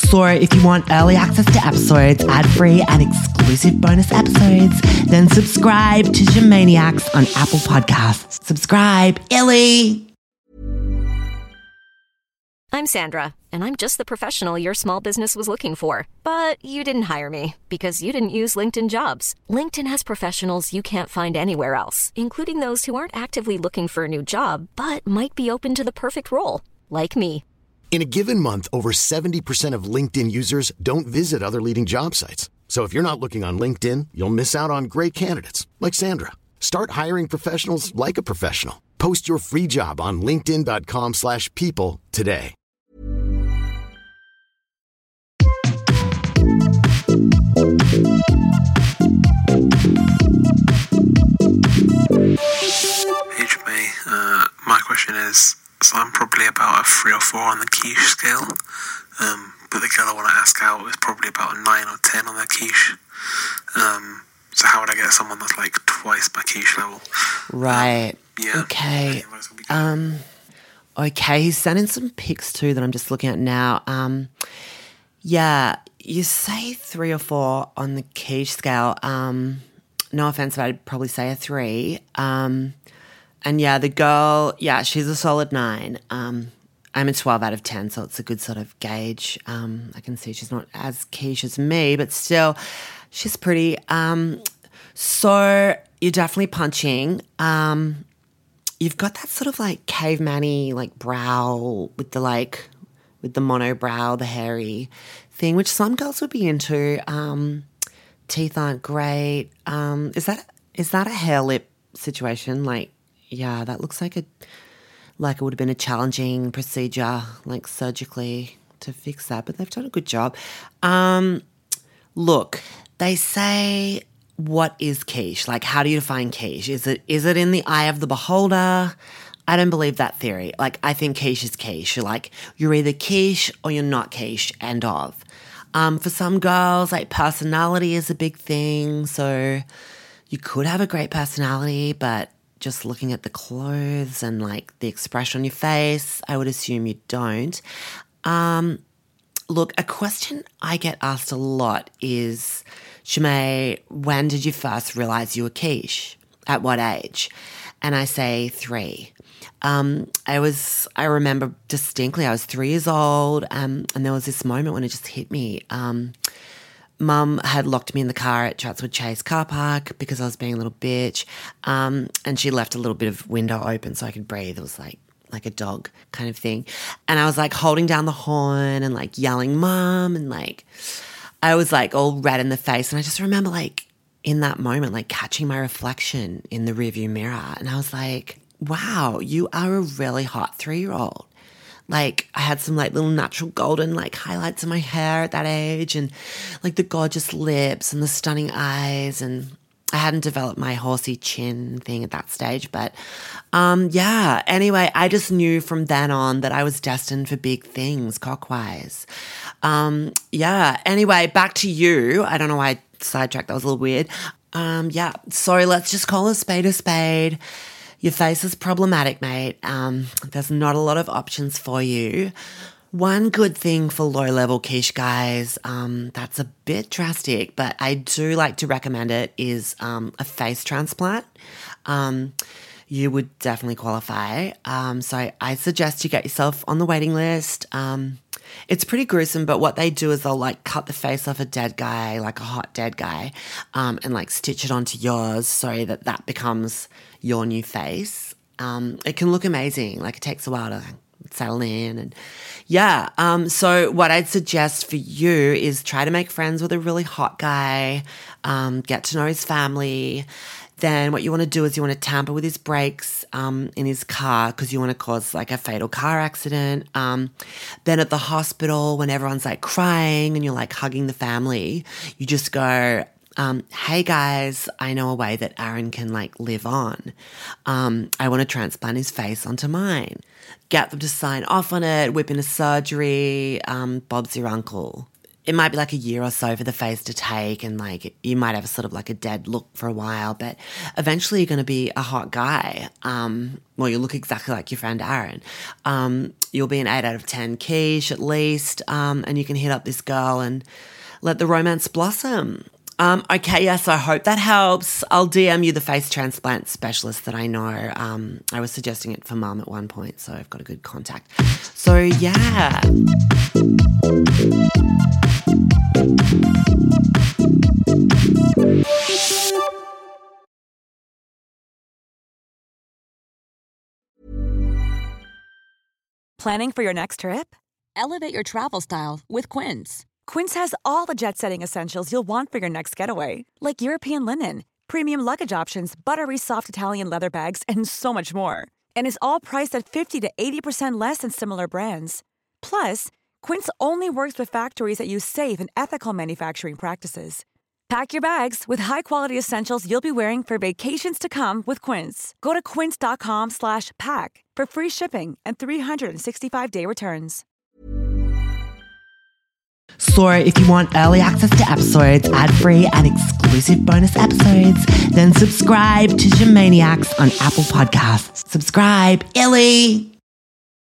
So if you want early access to episodes, ad-free and exclusive bonus episodes, then subscribe to Shemaniacs on Apple Podcasts. Subscribe, Illy! I'm Sandra, and I'm just the professional your small business was looking for. But you didn't hire me because you didn't use LinkedIn Jobs. LinkedIn has professionals you can't find anywhere else, including those who aren't actively looking for a new job, but might be open to the perfect role, like me. In a given month, over 70% of LinkedIn users don't visit other leading job sites. So if you're not looking on LinkedIn, you'll miss out on great candidates like Sandra. Start hiring professionals like a professional. Post your free job on linkedin.com/people today. Hey Jemay, my question is, so I'm probably about a 3 or 4 on the quiche scale, but the girl I want to ask out is probably about a 9 or 10 on their quiche. So how would I get someone that's like twice my quiche level? Right. Yeah. Okay. Okay, he's sent in some pics too that I'm just looking at now. Yeah, you say 3 or 4 on the quiche scale. No offense, but I'd probably say a 3. And yeah, the girl, yeah, she's a solid 9. I'm a 12 out of 10, so it's a good sort of gauge. I can see she's not as quiche as me, but still, she's pretty. So you're definitely punching. You've got that sort of like caveman-y like brow with the mono brow, the hairy thing, which some girls would be into. Teeth aren't great. Is that a hair lip situation? Like, yeah, that looks like it would have been a challenging procedure, like surgically to fix that, but they've done a good job. Look, they say, what is quiche? Like, how do you define quiche? Is it in the eye of the beholder? I don't believe that theory. Like, I think quiche is quiche. You're either quiche or you're not quiche, end of. For some girls, like, personality is a big thing. So you could have a great personality, but just looking at the clothes and, like, the expression on your face, I would assume you don't. Look, a question I get asked a lot is, Shemay, when did you first realise you were quiche? At what age? And I say 3. I remember distinctly, I was 3 years old, and there was this moment when it just hit me. Mum had locked me in the car at Chatswood Chase car park because I was being a little bitch, and she left a little bit of window open so I could breathe. It was like a dog kind of thing. And I was like holding down the horn and like yelling, Mum, and like I was like all red in the face. And I just remember like in that moment, like catching my reflection in the rearview mirror. And I was like, wow, you are a really hot 3-year-old. Like, I had some like little natural golden like highlights in my hair at that age, and like the gorgeous lips and the stunning eyes, and I hadn't developed my horsey chin thing at that stage. But yeah, anyway, I just knew from then on that I was destined for big things cockwise. Yeah, anyway, back to you. I don't know why I sidetracked. That was a little weird. Yeah, so let's just call a spade a spade. Your face is problematic, mate. There's not a lot of options for you. One good thing for low-level quiche guys, that's a bit drastic, but I do like to recommend it, is a face transplant. You would definitely qualify. So I suggest you get yourself on the waiting list. It's pretty gruesome, but what they do is they'll like cut the face off a dead guy, like a hot dead guy, and like stitch it onto yours so that becomes your new face. It can look amazing. Like, it takes a while to settle in. And yeah, so what I'd suggest for you is try to make friends with a really hot guy, get to know his family. Then what you want to do is you want to tamper with his brakes in his car because you want to cause like a fatal car accident. Then at the hospital, when everyone's like crying and you're like hugging the family, you just go, hey guys, I know a way that Aaron can like live on. I want to transplant his face onto mine. Get them to sign off on it, whip in a surgery, Bob's your uncle. it might be like a year or so for the phase to take, and like you might have sort of like a dead look for a while, but eventually you're going to be a hot guy. Well, you look exactly like your friend Aaron. You'll be an 8 out of 10 quiche at least, and you can hit up this girl and let the romance blossom. Okay, yes, I hope that helps. I'll DM you the face transplant specialist that I know. I was suggesting it for mum at one point, so I've got a good contact. So, yeah. Planning for your next trip? Elevate your travel style with Quince. Quince has all the jet-setting essentials you'll want for your next getaway, like European linen, premium luggage options, buttery soft Italian leather bags, and so much more. And is all priced at 50 to 80% less than similar brands. Plus, Quince only works with factories that use safe and ethical manufacturing practices. Pack your bags with high-quality essentials you'll be wearing for vacations to come with Quince. Go to quince.com/pack for free shipping and 365-day returns. So if you want early access to episodes, ad-free and exclusive bonus episodes, then subscribe to Gymaniacs on Apple Podcasts. Subscribe, Illy!